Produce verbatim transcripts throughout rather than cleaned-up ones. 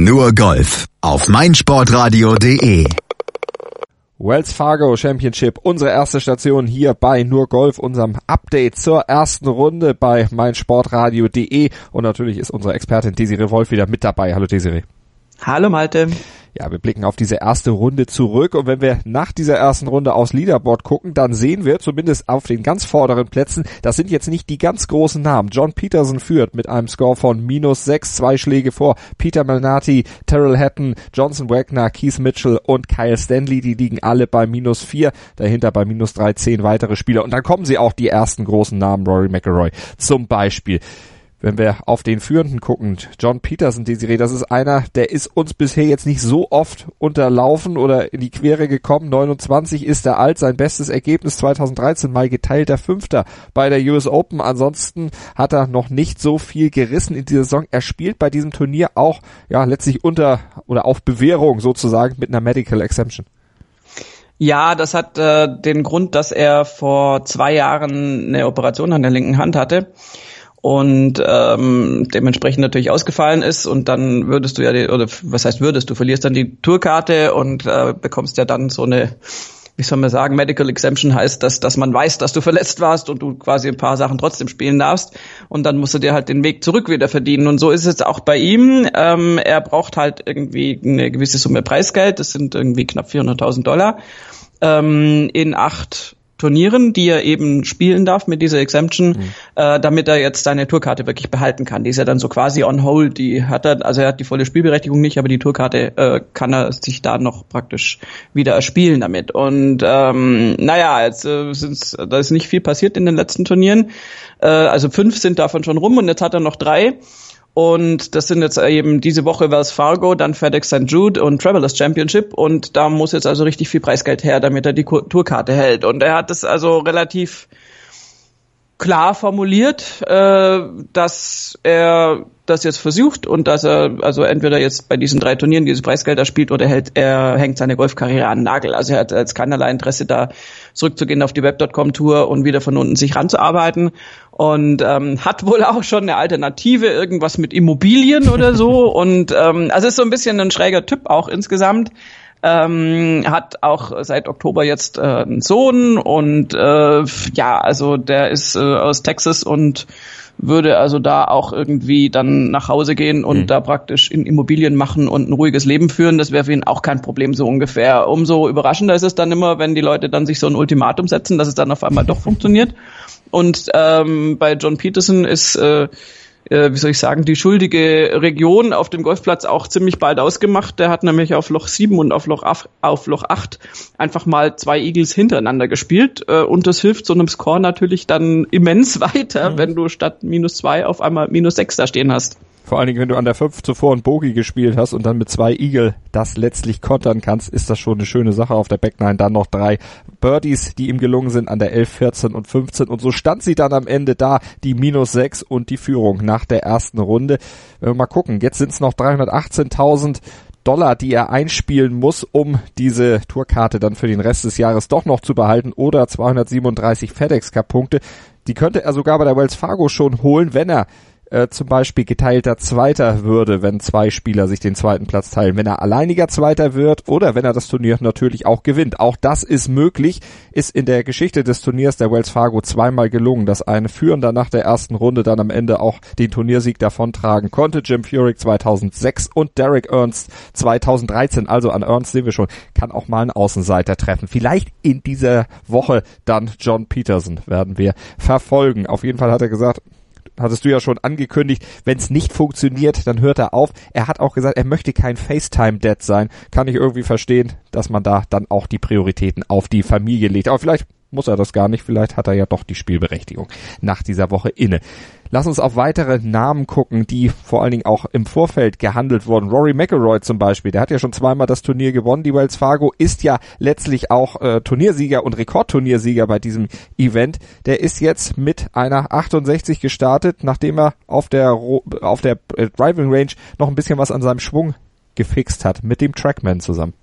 Nur Golf auf meinsportradio punkt de. Wells Fargo Championship, unsere erste Station hier bei Nur Golf, unserem Update zur ersten Runde bei meinsportradio punkt de, und natürlich ist unsere Expertin Desiree Wolf wieder mit dabei. Hallo Desiree. Hallo Malte. Ja, wir blicken auf diese erste Runde zurück, und wenn wir nach dieser ersten Runde aufs Leaderboard gucken, dann sehen wir zumindest auf den ganz vorderen Plätzen, das sind jetzt nicht die ganz großen Namen. John Peterson führt mit einem Score von minus sechs, zwei Schläge vor Peter Malnati, Tyrrell Hatton, Johnson Wagner, Keith Mitchell und Kyle Stanley, die liegen alle bei minus vier, dahinter bei minus drei, zehn weitere Spieler, und dann kommen sie auch die ersten großen Namen, Rory McIlroy zum Beispiel. Wenn wir auf den Führenden gucken, John Peterson, Desiree, das ist einer, der ist uns bisher jetzt nicht so oft unterlaufen oder in die Quere gekommen. neunundzwanzig ist er alt, sein bestes Ergebnis zweitausenddreizehn mal geteilter Fünfter bei der U S Open. Ansonsten hat er noch nicht so viel gerissen in dieser Saison. Er spielt bei diesem Turnier auch ja letztlich unter oder auf Bewährung sozusagen mit einer Medical Exemption. Ja, das hat äh, den Grund, dass er vor zwei Jahren eine Operation an der linken Hand hatte und ähm, dementsprechend natürlich ausgefallen ist, und dann würdest du ja, die, oder was heißt würdest, du verlierst dann die Tourkarte und äh, bekommst ja dann so eine, wie soll man sagen, Medical Exemption heißt, dass dass man weiß, dass du verletzt warst und du quasi ein paar Sachen trotzdem spielen darfst, und dann musst du dir halt den Weg zurück wieder verdienen, und so ist es auch bei ihm. Ähm, er braucht halt irgendwie eine gewisse Summe Preisgeld, das sind irgendwie knapp vierhunderttausend Dollar, ähm, in acht Turnieren, die er eben spielen darf mit dieser Exemption, mhm. äh, damit er jetzt seine Tourkarte wirklich behalten kann. Die ist ja dann so quasi on hold, die hat er, also er hat die volle Spielberechtigung nicht, aber die Tourkarte äh, kann er sich da noch praktisch wieder erspielen damit. Und ähm, naja, jetzt äh, sind's, da ist nicht viel passiert in den letzten Turnieren, äh, also fünf sind davon schon rum, und jetzt hat er noch drei. Und das sind jetzt eben diese Woche Wells Fargo, dann FedEx Sankt Jude und Travelers Championship, und da muss jetzt also richtig viel Preisgeld her, damit er die Tourkarte hält. Und er hat das also relativ klar formuliert, äh, dass er das jetzt versucht und dass er also entweder jetzt bei diesen drei Turnieren dieses Preisgeld erspielt oder hält, er hängt seine Golfkarriere an den Nagel. Also er hat jetzt keinerlei Interesse, da zurückzugehen auf die Web Punkt com Tour und wieder von unten sich ranzuarbeiten, und ähm, hat wohl auch schon eine Alternative, irgendwas mit Immobilien oder so, und ähm, also ist so ein bisschen ein schräger Typ auch insgesamt. Ähm, hat auch seit Oktober jetzt äh, einen Sohn, und äh, ja, also der ist äh, aus Texas und würde also da auch irgendwie dann nach Hause gehen und mhm. da praktisch in Immobilien machen und ein ruhiges Leben führen. Das wäre für ihn auch kein Problem, so ungefähr. Umso überraschender ist es dann immer, wenn die Leute dann sich so ein Ultimatum setzen, dass es dann auf einmal doch funktioniert. Und ähm, bei John Peterson ist äh, wie soll ich sagen, die schuldige Region auf dem Golfplatz auch ziemlich bald ausgemacht. Der hat nämlich auf Loch sieben und auf Loch, auf Loch acht einfach mal zwei Eagles hintereinander gespielt. Und das hilft so einem Score natürlich dann immens weiter, mhm. wenn du statt minus zwei auf einmal minus sechs da stehen hast. Vor allen Dingen, wenn du an der fünf zuvor ein Bogey gespielt hast und dann mit zwei Eagle das letztlich kontern kannst, ist das schon eine schöne Sache auf der Backnine. Dann noch drei Birdies, die ihm gelungen sind an der elf, vierzehn und fünfzehn. Und so stand sie dann am Ende da, die minus sechs und die Führung nach der ersten Runde. Wenn wir mal gucken, jetzt sind es noch dreihundertachtzehntausend Dollar, die er einspielen muss, um diese Tourkarte dann für den Rest des Jahres doch noch zu behalten, oder zweihundertsiebenunddreißig FedEx-Cup-Punkte. Die könnte er sogar bei der Wells Fargo schon holen, wenn er Äh, zum Beispiel geteilter Zweiter würde, wenn zwei Spieler sich den zweiten Platz teilen, wenn er alleiniger Zweiter wird oder wenn er das Turnier natürlich auch gewinnt. Auch das ist möglich, ist in der Geschichte des Turniers der Wells Fargo zweimal gelungen, dass ein Führender nach der ersten Runde dann am Ende auch den Turniersieg davontragen konnte. Jim Furyk zweitausendsechs und Derek Ernst zweitausenddreizehn, also an Ernst sehen wir schon, kann auch mal einen Außenseiter treffen. Vielleicht in dieser Woche dann John Peterson werden wir verfolgen. Auf jeden Fall hat er gesagt, hattest du ja schon angekündigt, wenn es nicht funktioniert, dann hört er auf. Er hat auch gesagt, er möchte kein FaceTime-Dad sein. Kann ich irgendwie verstehen, dass man da dann auch die Prioritäten auf die Familie legt. Aber vielleicht muss er das gar nicht. Vielleicht hat er ja doch die Spielberechtigung nach dieser Woche inne. Lass uns auf weitere Namen gucken, die vor allen Dingen auch im Vorfeld gehandelt wurden. Rory McIlroy zum Beispiel, der hat ja schon zweimal das Turnier gewonnen. Die Wells Fargo ist ja letztlich auch äh, Turniersieger und Rekordturniersieger bei diesem Event. Der ist jetzt mit einer achtundsechzig gestartet, nachdem er auf der auf der äh, Driving Range noch ein bisschen was an seinem Schwung gefixt hat, mit dem Trackman zusammen.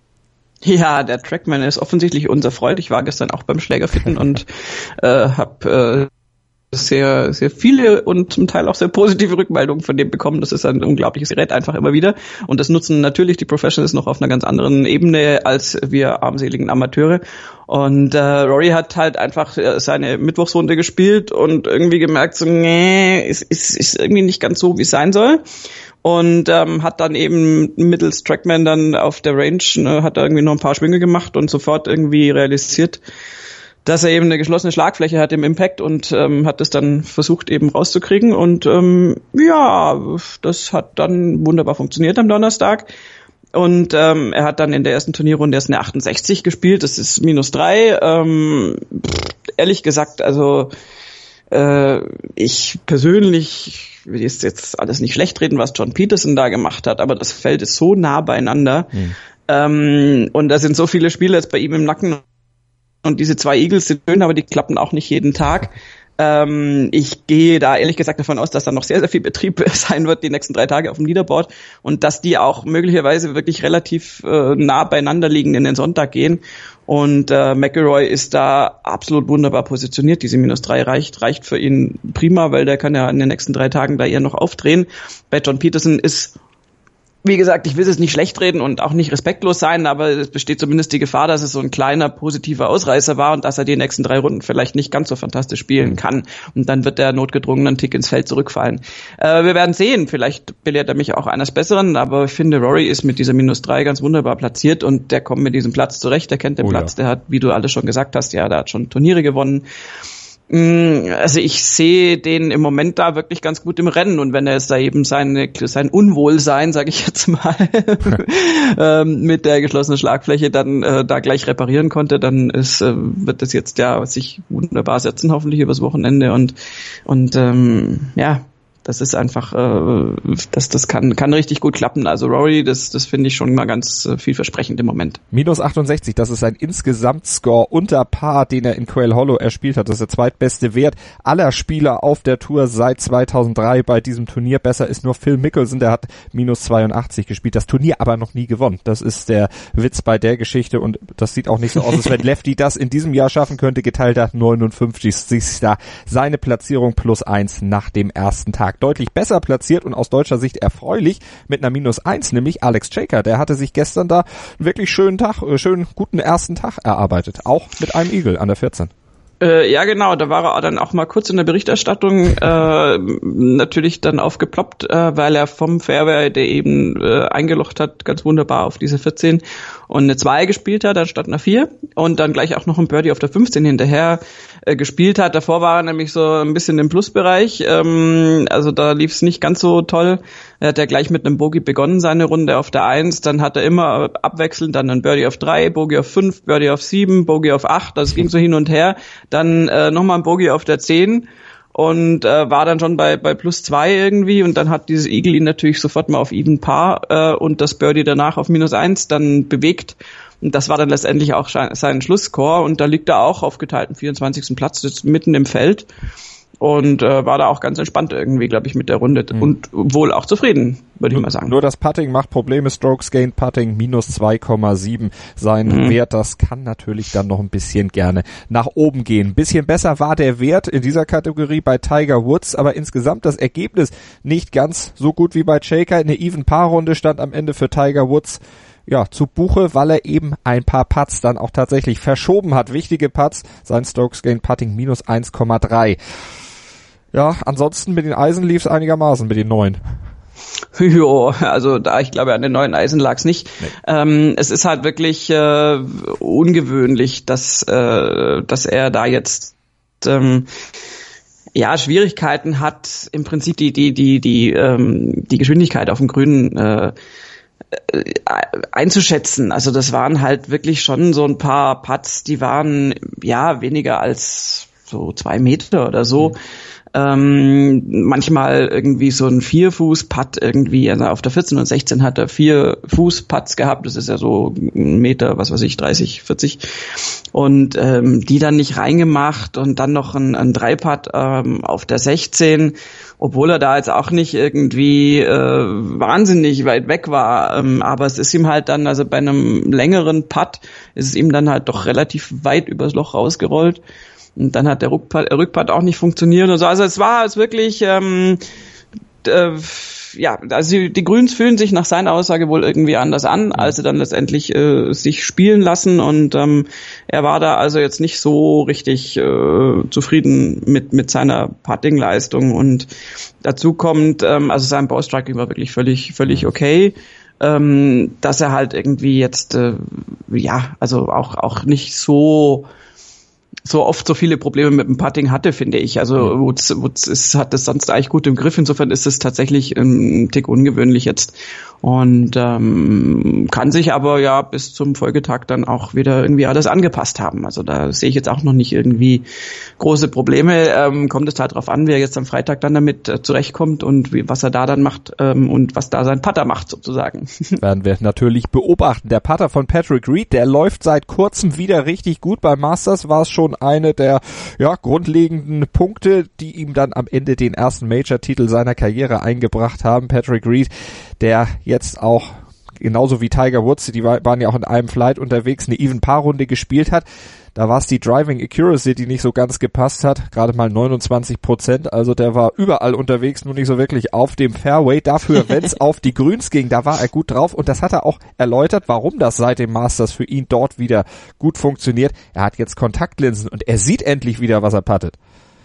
Ja, der Trackman ist offensichtlich unser Freund. Ich war gestern auch beim Schlägerfitten und äh, habe äh, sehr, sehr viele und zum Teil auch sehr positive Rückmeldungen von dem bekommen. Das ist ein unglaubliches Gerät einfach immer wieder. Und das nutzen natürlich die Professionals noch auf einer ganz anderen Ebene als wir armseligen Amateure. Und äh, Rory hat halt einfach seine Mittwochsrunde gespielt und irgendwie gemerkt, so, nee, ist, ist, ist irgendwie nicht ganz so, wie es sein soll. Und ähm, hat dann eben mittels Trackman dann auf der Range, ne, hat da irgendwie noch ein paar Schwünge gemacht und sofort irgendwie realisiert, dass er eben eine geschlossene Schlagfläche hat im Impact und ähm, hat es dann versucht eben rauszukriegen und ähm, ja, das hat dann wunderbar funktioniert am Donnerstag und ähm, er hat dann in der ersten Turnierrunde erst eine achtundsechzig gespielt, das ist minus drei, ähm, pff, ehrlich gesagt, also äh, ich persönlich will jetzt alles nicht schlecht reden, was John Peterson da gemacht hat, aber das Feld ist so nah beieinander mhm. ähm, und da sind so viele Spieler jetzt bei ihm im Nacken. Und diese zwei Eagles sind schön, aber die klappen auch nicht jeden Tag. Ähm, ich gehe da ehrlich gesagt davon aus, dass da noch sehr, sehr viel Betrieb sein wird die nächsten drei Tage auf dem Leaderboard und dass die auch möglicherweise wirklich relativ äh, nah beieinander liegen in den Sonntag gehen. Und äh, McIlroy ist da absolut wunderbar positioniert. Diese minus drei reicht, reicht für ihn prima, weil der kann ja in den nächsten drei Tagen da eher noch aufdrehen. Bei John Peterson ist, wie gesagt, ich will es nicht schlecht reden und auch nicht respektlos sein, aber es besteht zumindest die Gefahr, dass es so ein kleiner positiver Ausreißer war und dass er die nächsten drei Runden vielleicht nicht ganz so fantastisch spielen kann. Und dann wird der notgedrungen einen Tick ins Feld zurückfallen. Äh, wir werden sehen, vielleicht belehrt er mich auch eines Besseren, aber ich finde, Rory ist mit dieser minus drei ganz wunderbar platziert und der kommt mit diesem Platz zurecht, der kennt den oh, Platz, ja. Der hat, wie du alles schon gesagt hast, ja, der hat schon Turniere gewonnen. Also ich sehe den im Moment da wirklich ganz gut im Rennen und wenn er jetzt da eben seine, sein Unwohlsein, sage ich jetzt mal, ähm, mit der geschlossenen Schlagfläche dann äh, da gleich reparieren konnte, dann ist, äh, wird das jetzt ja sich wunderbar setzen, hoffentlich übers Wochenende und und ähm, ja, das ist einfach, äh, das, das kann, kann richtig gut klappen. Also Rory, das, das finde ich schon mal ganz äh, vielversprechend im Moment. Minus achtundsechzig, das ist ein Insgesamtscore unter Par, den er in Quail Hollow erspielt hat. Das ist der zweitbeste Wert aller Spieler auf der Tour seit zweitausenddrei bei diesem Turnier. Besser ist nur Phil Mickelson, der hat minus zweiundachtzig gespielt. Das Turnier aber noch nie gewonnen. Das ist der Witz bei der Geschichte und das sieht auch nicht so aus, als wenn Lefty das in diesem Jahr schaffen könnte. Geteilter neunundfünfzig. Da seine Platzierung plus eins nach dem ersten Tag. Deutlich besser platziert und aus deutscher Sicht erfreulich mit einer minus eins, nämlich Alex Cejka. Der hatte sich gestern da einen wirklich schönen Tag, äh, schönen guten ersten Tag erarbeitet. Auch mit einem Eagle an der vierzehn. Äh, ja, genau, da war er dann auch mal kurz in der Berichterstattung äh, natürlich dann aufgeploppt, äh, weil er vom Fairway, der eben äh, eingelocht hat, ganz wunderbar auf diese vierzehn und eine zwei gespielt hat, anstatt einer vier und dann gleich auch noch ein Birdie auf der fünfzehn hinterher äh, gespielt hat. Davor war er nämlich so ein bisschen im Plusbereich, ähm, also da lief es nicht ganz so toll. Er hat ja gleich mit einem Bogey begonnen, seine Runde auf der eins, dann hat er immer abwechselnd dann ein Birdie auf drei, Bogey auf fünf, Birdie auf sieben, Bogey auf acht, das ging so hin und her. Dann äh, nochmal ein Bogey auf der zehn und äh, war dann schon bei bei plus zwei irgendwie und dann hat dieses Eagle ihn natürlich sofort mal auf Even Par äh, und das Birdie danach auf minus eins dann bewegt. Und das war dann letztendlich auch sein Schlussscore und da liegt er auch auf geteilten vierundzwanzigsten Platz, jetzt mitten im Feld. Und äh, war da auch ganz entspannt irgendwie, glaube ich, mit der Runde mhm. und wohl auch zufrieden, würde ich mal sagen. Nur das Putting macht Probleme, Strokes Gained Putting minus zwei Komma sieben sein mhm. Wert, das kann natürlich dann noch ein bisschen gerne nach oben gehen. Ein bisschen besser war der Wert in dieser Kategorie bei Tiger Woods, aber insgesamt das Ergebnis nicht ganz so gut wie bei Cejka. Eine Even-Par-Runde stand am Ende für Tiger Woods ja, zu Buche, weil er eben ein paar Putts dann auch tatsächlich verschoben hat. Wichtige Putts, sein Strokes Gained Putting minus eins Komma drei. Ja, ansonsten mit den Eisen lief es einigermaßen, mit den neuen. Jo, also da, ich glaube, an den neuen Eisen lag es nicht. Nee. Ähm, es ist halt wirklich äh, ungewöhnlich, dass, äh, dass er da jetzt ähm, ja Schwierigkeiten hat, im Prinzip die die die die ähm, die Geschwindigkeit auf dem Grünen äh, einzuschätzen. Also das waren halt wirklich schon so ein paar Putts, die waren ja weniger als so zwei Meter oder so. Mhm. Ähm, manchmal irgendwie so ein Vierfuß-Putt irgendwie, also auf der vierzehn und sechzehn hat er vier Fuß-Putts gehabt, das ist ja so ein Meter, was weiß ich, dreißig, vierzig und ähm, die dann nicht reingemacht und dann noch ein, ein Drei-Putt ähm, auf der sechzehn, obwohl er da jetzt auch nicht irgendwie äh, wahnsinnig weit weg war, ähm, aber es ist ihm halt dann, also bei einem längeren Putt ist es ihm dann halt doch relativ weit übers Loch rausgerollt. Und dann hat der Rückpart, Rückpart auch nicht funktioniert und so. Also es war es wirklich, ähm, äh, ja, also die, die Grüns fühlen sich nach seiner Aussage wohl irgendwie anders an, als sie dann letztendlich äh, sich spielen lassen, und ähm, er war da also jetzt nicht so richtig äh, zufrieden mit mit seiner Putting-Leistung, und dazu kommt, ähm, also sein Ballstriking war wirklich völlig völlig okay, ähm, dass er halt irgendwie jetzt äh, ja, also auch auch nicht so so oft so viele Probleme mit dem Putting hatte, finde ich. Also Woods, Woods ist, hat das sonst eigentlich gut im Griff. Insofern ist es tatsächlich ein Tick ungewöhnlich jetzt. Und ähm, kann sich aber ja bis zum Folgetag dann auch wieder irgendwie alles angepasst haben. Also da sehe ich jetzt auch noch nicht irgendwie große Probleme. Ähm, kommt es halt drauf an, wie er jetzt am Freitag dann damit äh, zurechtkommt und wie, was er da dann macht ähm, und was da sein Putter macht sozusagen. Werden wir natürlich beobachten. Der Putter von Patrick Reed, der läuft seit kurzem wieder richtig gut. Beim Masters war es schon eine der ja, grundlegenden Punkte, die ihm dann am Ende den ersten Major-Titel seiner Karriere eingebracht haben. Patrick Reed, der jetzt auch genauso wie Tiger Woods, die waren ja auch in einem Flight unterwegs, eine Even-Paar-Runde gespielt hat. Da war es die Driving Accuracy, die nicht so ganz gepasst hat, gerade mal neunundzwanzig Prozent, also der war überall unterwegs, nur nicht so wirklich auf dem Fairway. Dafür, wenn es auf die Grüns ging, da war er gut drauf, und das hat er auch erläutert, warum das seit dem Masters für ihn dort wieder gut funktioniert. Er hat jetzt Kontaktlinsen und er sieht endlich wieder, was er puttet.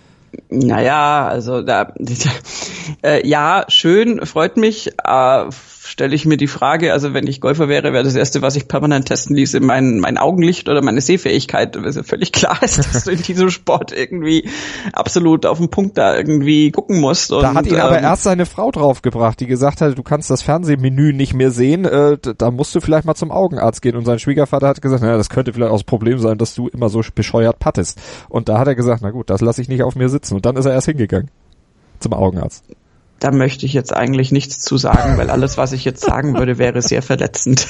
Naja, also da, äh, ja, schön, freut mich, äh, stelle ich mir die Frage, also wenn ich Golfer wäre, wäre das Erste, was ich permanent testen ließe, mein, mein Augenlicht oder meine Sehfähigkeit, weil es ja völlig klar ist, dass du in diesem Sport irgendwie absolut auf den Punkt da irgendwie gucken musst. Und, da hat ihn ähm, aber erst seine Frau draufgebracht, die gesagt hat, du kannst das Fernsehmenü nicht mehr sehen, äh, da musst du vielleicht mal zum Augenarzt gehen, und sein Schwiegervater hat gesagt, naja, das könnte vielleicht auch das Problem sein, dass du immer so bescheuert puttest. Und da hat er gesagt, na gut, das lasse ich nicht auf mir sitzen, und dann ist er erst hingegangen zum Augenarzt. Da möchte ich jetzt eigentlich nichts zu sagen, weil alles, was ich jetzt sagen würde, wäre sehr verletzend.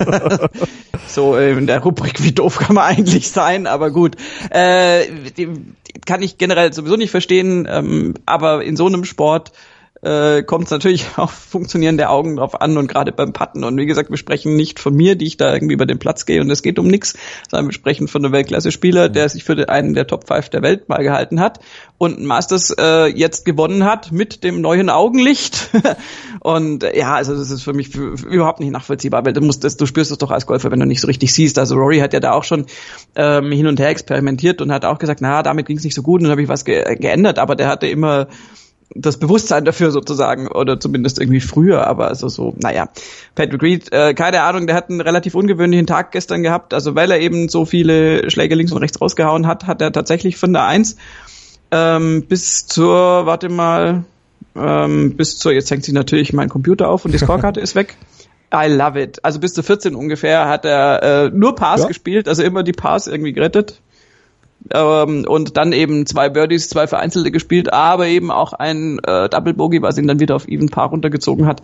So in der Rubrik, wie doof kann man eigentlich sein, aber gut. Äh, die, die kann ich generell sowieso nicht verstehen, ähm, aber in so einem Sport äh, kommt es natürlich auf funktionierende Augen drauf an, und gerade beim Putten. Und wie gesagt, wir sprechen nicht von mir, die ich da irgendwie über den Platz gehe und es geht um nichts, sondern wir sprechen von einem Weltklasse-Spieler, der sich für einen der Top fünf der Welt mal gehalten hat und ein Masters äh, jetzt gewonnen hat mit dem neuen Augenlicht. Und äh, ja, also das ist für mich für, für überhaupt nicht nachvollziehbar, weil du musst das, du spürst es doch als Golfer, wenn du nicht so richtig siehst. Also Rory hat ja da auch schon ähm, hin und her experimentiert und hat auch gesagt, na, damit ging es nicht so gut, und dann habe ich was ge- geändert, aber der hatte immer das Bewusstsein dafür sozusagen, oder zumindest irgendwie früher, aber also so, naja. Patrick Reed, äh, keine Ahnung, der hat einen relativ ungewöhnlichen Tag gestern gehabt, also weil er eben so viele Schläge links und rechts rausgehauen hat, hat er tatsächlich von der eins ähm, bis zur, warte mal, ähm, bis zur, jetzt hängt sich natürlich mein Computer auf und die Scorekarte ist weg. I love it. Also bis zu vierzehn ungefähr hat er äh, nur Pars ja. gespielt, also immer die Pars irgendwie gerettet. Ähm, und dann eben zwei Birdies, zwei Vereinzelte gespielt, aber eben auch ein äh, Double Bogey, was ihn dann wieder auf Even Par runtergezogen hat.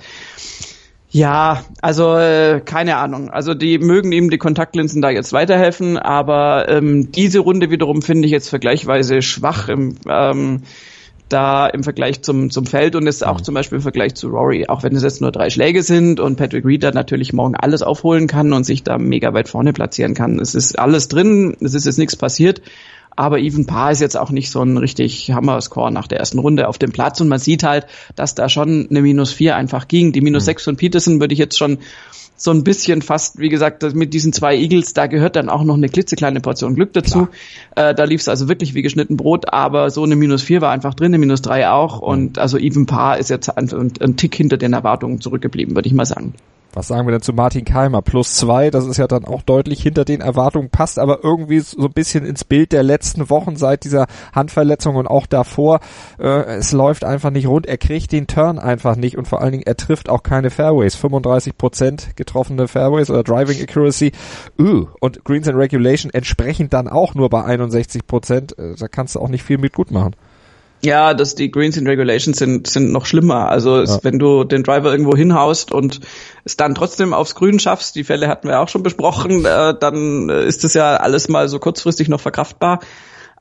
Ja, also äh, keine Ahnung. Also die mögen ihm die Kontaktlinsen da jetzt weiterhelfen, aber ähm, diese Runde wiederum finde ich jetzt vergleichsweise schwach im ähm, da im Vergleich zum zum Feld, und ist auch zum Beispiel im Vergleich zu Rory, auch wenn es jetzt nur drei Schläge sind und Patrick Reed da natürlich morgen alles aufholen kann und sich da mega weit vorne platzieren kann. Es ist alles drin, es ist jetzt nichts passiert, aber Even Par ist jetzt auch nicht so ein richtig Hammer-Score nach der ersten Runde auf dem Platz, und man sieht halt, dass da schon eine Minus vier einfach ging. Die Minus sechs von Peterson würde ich jetzt schon so ein bisschen fast, wie gesagt, mit diesen zwei Eagles, da gehört dann auch noch eine klitzekleine Portion Glück dazu. Äh, da lief es also wirklich wie geschnitten Brot, aber so eine Minus vier war einfach drin, eine Minus drei auch, und also Even Par ist jetzt ein, ein Tick hinter den Erwartungen zurückgeblieben, würde ich mal sagen. Was sagen wir denn zu Martin Keimer? Plus zwei, das ist ja dann auch deutlich hinter den Erwartungen, passt aber irgendwie so ein bisschen ins Bild der letzten Wochen seit dieser Handverletzung und auch davor. Äh, es läuft einfach nicht rund, er kriegt den Turn einfach nicht, und vor allen Dingen, er trifft auch keine Fairways. fünfunddreißig Prozent getroffene Fairways oder Driving Accuracy. Uh, und Greens and Regulation entsprechend dann auch nur bei einundsechzig Prozent. Äh, da kannst du auch nicht viel mit gut machen. Ja, dass die Greens in Regulation sind sind noch schlimmer. Also es, ja. wenn du den Driver irgendwo hinhaust und es dann trotzdem aufs Grün schaffst, die Fälle hatten wir auch schon besprochen, äh, dann ist das ja alles mal so kurzfristig noch verkraftbar.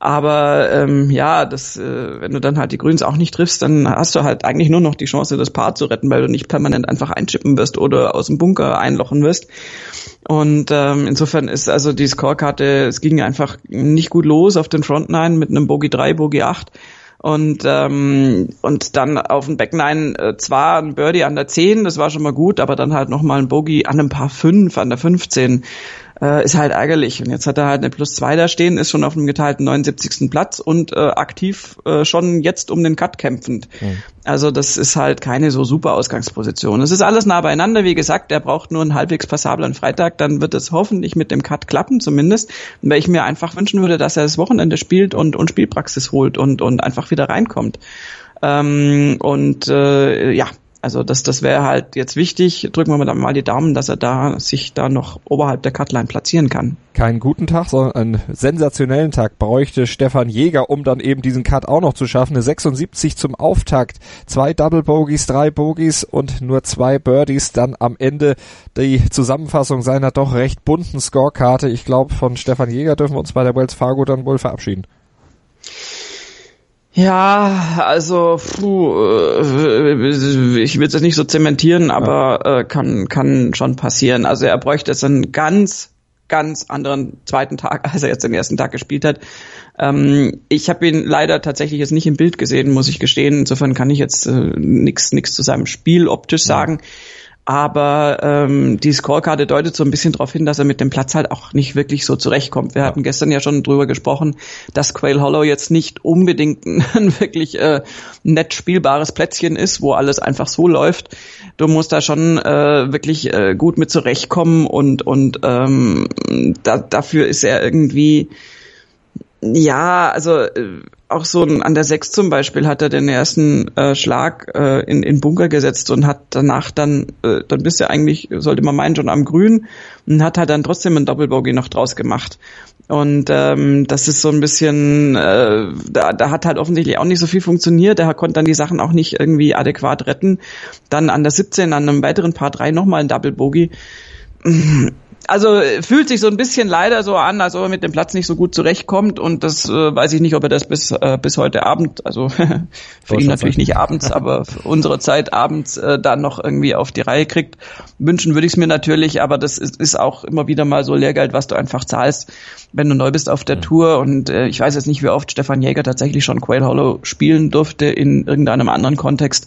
Aber ähm, ja, das, äh, wenn du dann halt die Grüns auch nicht triffst, dann hast du halt eigentlich nur noch die Chance, das Paar zu retten, weil du nicht permanent einfach einchippen wirst oder aus dem Bunker einlochen wirst. Und ähm, insofern ist also die Scorekarte, es ging einfach nicht gut los auf den Front Nine mit einem Bogey drei, Bogey acht. Und ähm, und dann auf dem Back Nine äh, zwar ein Birdie an der zehn, das war schon mal gut, aber dann halt nochmal ein Bogey an einem Paar fünf, an der fünfzehn. Äh, ist halt ärgerlich. Und jetzt hat er halt eine Plus zwei da stehen, ist schon auf einem geteilten neunundsiebzigsten Platz und äh, aktiv äh, schon jetzt um den Cut kämpfend. Mhm. Also das ist halt keine so super Ausgangsposition. Es ist alles nah beieinander. Wie gesagt, er braucht nur einen halbwegs passablen Freitag, dann wird es hoffentlich mit dem Cut klappen zumindest. Weil ich mir einfach wünschen würde, dass er das Wochenende spielt und, und Spielpraxis holt und, und einfach wieder reinkommt. Ähm, und äh, ja, also das, das wäre halt jetzt wichtig. Drücken wir mal die Daumen, dass er da sich da noch oberhalb der Cutline platzieren kann. Keinen guten Tag, sondern einen sensationellen Tag bräuchte Stefan Jäger, um dann eben diesen Cut auch noch zu schaffen. Eine sechsundsiebzig zum Auftakt, zwei Double Bogies, drei Bogies und nur zwei Birdies. Dann am Ende die Zusammenfassung seiner doch recht bunten Scorekarte. Ich glaube, von Stefan Jäger dürfen wir uns bei der Wells Fargo dann wohl verabschieden. Ja, also puh, ich will es jetzt nicht so zementieren, aber ja. äh, kann kann schon passieren. Also er bräuchte jetzt einen ganz, ganz anderen zweiten Tag, als er jetzt den ersten Tag gespielt hat. Ähm, ich habe ihn leider tatsächlich jetzt nicht im Bild gesehen, muss ich gestehen. Insofern kann ich jetzt äh, nichts nichts zu seinem Spiel optisch sagen. Ja. Aber ähm, die Scorekarte deutet so ein bisschen darauf hin, dass er mit dem Platz halt auch nicht wirklich so zurechtkommt. Wir ja. hatten gestern ja schon drüber gesprochen, dass Quail Hollow jetzt nicht unbedingt ein wirklich äh, nett spielbares Plätzchen ist, wo alles einfach so läuft. Du musst da schon äh, wirklich äh, gut mit zurechtkommen und und ähm, da, dafür ist er irgendwie, ja, also äh, auch so ein, an der sechs zum Beispiel hat er den ersten äh, Schlag äh, in, in Bunker gesetzt und hat danach dann, äh, dann bist du eigentlich, sollte man meinen, schon am Grün und hat halt dann trotzdem einen Double Bogey noch draus gemacht. Und ähm, das ist so ein bisschen, äh, da, da hat halt offensichtlich auch nicht so viel funktioniert. Er konnte dann die Sachen auch nicht irgendwie adäquat retten. Dann an der siebzehn, an einem weiteren Paar drei nochmal ein Double Bogey. Also fühlt sich so ein bisschen leider so an, als ob er mit dem Platz nicht so gut zurechtkommt und das äh, weiß ich nicht, ob er das bis äh, bis heute Abend, also für ihn natürlich nicht abends, aber für unsere Zeit abends äh, dann noch irgendwie auf die Reihe kriegt. Wünschen würde ich es mir natürlich, aber das ist, ist auch immer wieder mal so Lehrgeld, was du einfach zahlst, wenn du neu bist auf der mhm. Tour und äh, ich weiß jetzt nicht, wie oft Stefan Jäger tatsächlich schon Quail Hollow spielen durfte in irgendeinem anderen Kontext.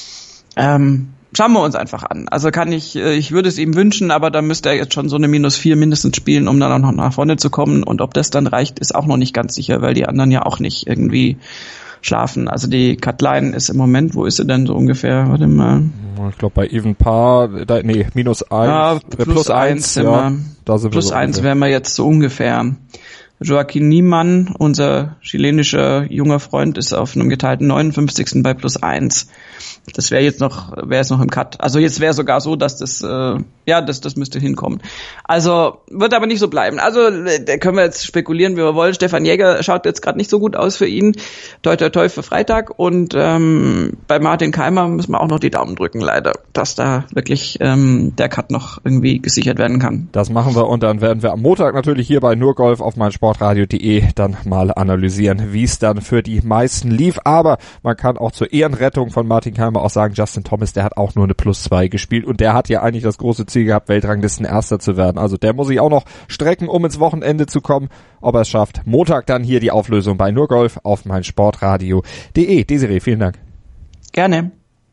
Ähm, Schauen wir uns einfach an. Also kann ich, ich würde es ihm wünschen, aber da müsste er jetzt schon so eine Minus vier mindestens spielen, um dann auch noch nach vorne zu kommen. Und ob das dann reicht, ist auch noch nicht ganz sicher, weil die anderen ja auch nicht irgendwie schlafen. Also die Cutline ist im Moment, wo ist sie denn so ungefähr? Warte mal. Ich glaube bei Even Par, da, nee, minus eins, ja, plus, plus eins, ja, wir, da sind plus wir so eins ungefähr. wären wir jetzt so ungefähr. Joaquin Niemann, unser chilenischer junger Freund, ist auf einem geteilten neunundfünfzigsten bei plus eins. Das wäre jetzt noch, wäre jetzt noch im Cut. Also jetzt wäre sogar so, dass das, äh, ja, das, das müsste hinkommen. Also wird aber nicht so bleiben. Also da können wir jetzt spekulieren, wie wir wollen. Stefan Jäger schaut jetzt gerade nicht so gut aus für ihn. Toi toi toi für Freitag. Und ähm, bei Martin Keimer müssen wir auch noch die Daumen drücken, leider, dass da wirklich ähm, der Cut noch irgendwie gesichert werden kann. Das machen wir und dann werden wir am Montag natürlich hier bei Nur Golf auf meinsportradio punkt de dann mal analysieren, wie es dann für die meisten lief. Aber man kann auch zur Ehrenrettung von Martin Keimer auch sagen, Justin Thomas, der hat auch nur eine Plus zwei gespielt und der hat ja eigentlich das große Ziel gehabt, Weltranglisten-Erster zu werden. Also der muss sich auch noch strecken, um ins Wochenende zu kommen. Ob er es schafft, Montag dann hier die Auflösung bei Nur Golf auf meinsportradio punkt de. Desiree, vielen Dank. Gerne.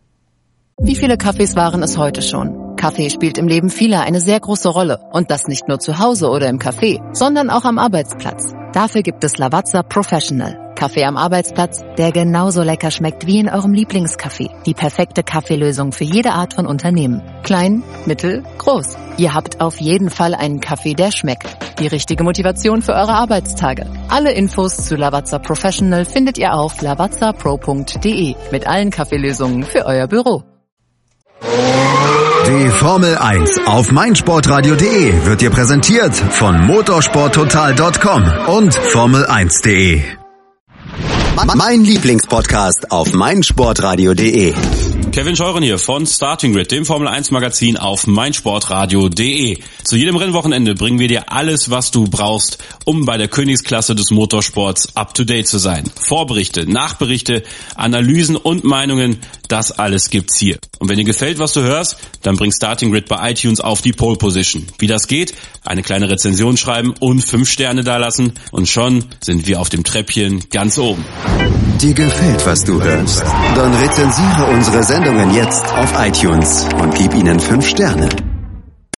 Wie viele Kaffees waren es heute schon? Kaffee spielt im Leben vieler eine sehr große Rolle. Und das nicht nur zu Hause oder im Café, sondern auch am Arbeitsplatz. Dafür gibt es Lavazza Professional. Kaffee am Arbeitsplatz, der genauso lecker schmeckt wie in eurem Lieblingskaffee. Die perfekte Kaffeelösung für jede Art von Unternehmen. Klein, mittel, groß. Ihr habt auf jeden Fall einen Kaffee, der schmeckt. Die richtige Motivation für eure Arbeitstage. Alle Infos zu Lavazza Professional findet ihr auf lavazza pro punkt de mit allen Kaffeelösungen für euer Büro. Die Formel eins auf meinsportradio punkt de wird dir präsentiert von motorsporttotal punkt com und formel eins punkt de. Mein Lieblingspodcast auf meinsportradio punkt de. Kevin Scheuren hier von Starting Grid, dem Formel eins Magazin auf meinsportradio punkt de. Zu jedem Rennwochenende bringen wir dir alles, was du brauchst, um bei der Königsklasse des Motorsports up to date zu sein. Vorberichte, Nachberichte, Analysen und Meinungen, das alles gibt's hier. Und wenn dir gefällt, was du hörst, dann bring Starting Grid bei iTunes auf die Pole Position. Wie das geht? Eine kleine Rezension schreiben und fünf Sterne dalassen und schon sind wir auf dem Treppchen ganz oben. Dir gefällt, was du hörst? Dann rezensiere unsere Sendungen jetzt auf iTunes und gib ihnen fünf Sterne.